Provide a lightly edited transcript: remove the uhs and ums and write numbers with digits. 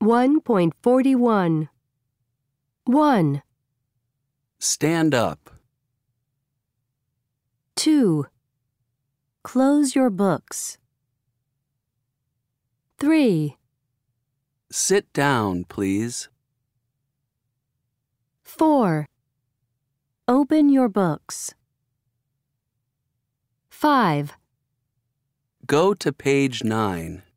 1.41. 1, Stand up. 2. Close your books. 3, Sit down, please. 4. Open your books. 5. Go to page 9.